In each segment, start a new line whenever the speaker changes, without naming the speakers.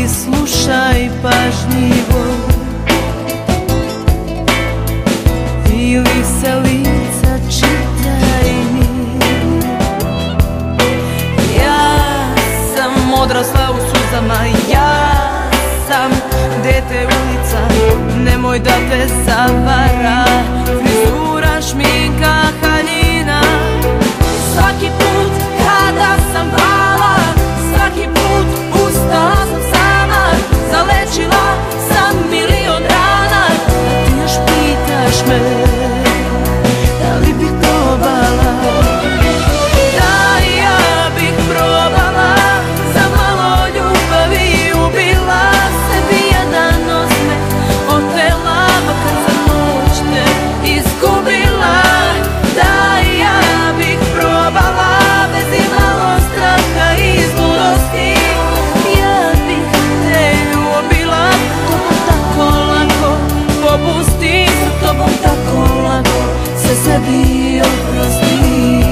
ti slušaj pažljivo, ili se lica čitaj mi. Ja sam odrasla u suzama, ja sam dete ulica, nemoj da te zavara frizura, šminka, haljina. Svaki put kada sam pala, svaki put ustala sam sama, zalečila sam milion rana. A ti još pitaš me da li bih probala? Da, ja bih probala, za malo ljubavi ubila sebi jedan osmeh, otela makar za noć te izgubila. Da, ja bih probala, bez imalo straha i zludosti, ja bih te ljubila. Tobom tako lako popustim, sa tobom tako lako se sebi oprostim.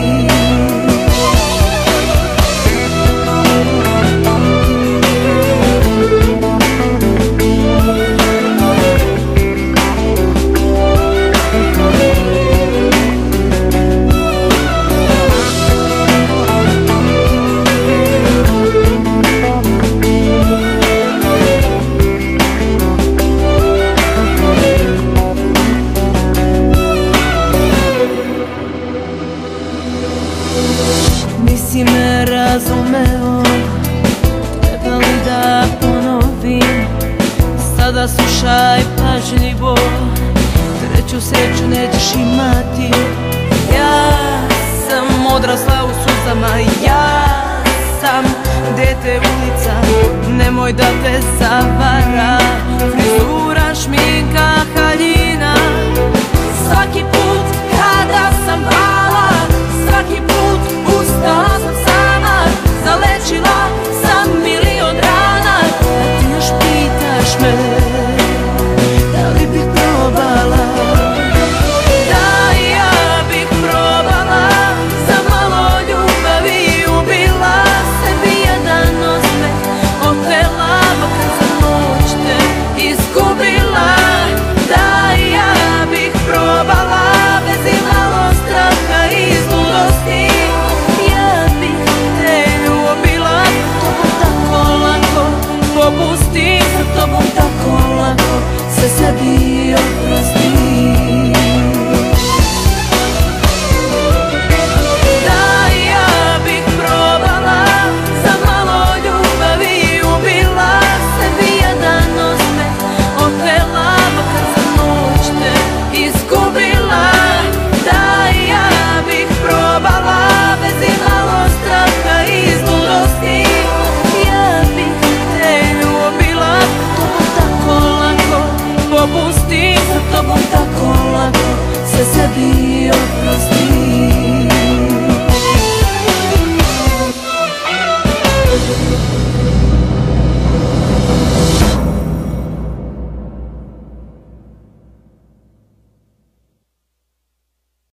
Nisi me razumeo, treba li da ponovim? Sada slušaj pažljivo, treću sreću nećeš imati. Ja sam odrasla u suzama, ja sam dete ulica, nemoj da te zavara frizura, šminka, haljina. Svaki put kada sam pala, svaki put ustala sam sama, zalečila sam milion rana. A ti još pitaš me da li bih probala? Da, ja bih probala, za malo ljubavi ubila sebi jedan osmeh, otela makar za noć te izgubila. Da, ja bih probala, bez imalo straha i zludosti, ja bih te ljubila. Tobom tako lako popustim, sa tobom tako lako se sebi oprostim. Da, ja bih probala, za malo ljubavi ubila sebi jedan osmeh, otela makar za noć te izgubila. Da, ja bih probala, bez imalo straha i zludosti, ja bih te ljubila. Tobom tako lako popustim, sa tobom tako lako se sebi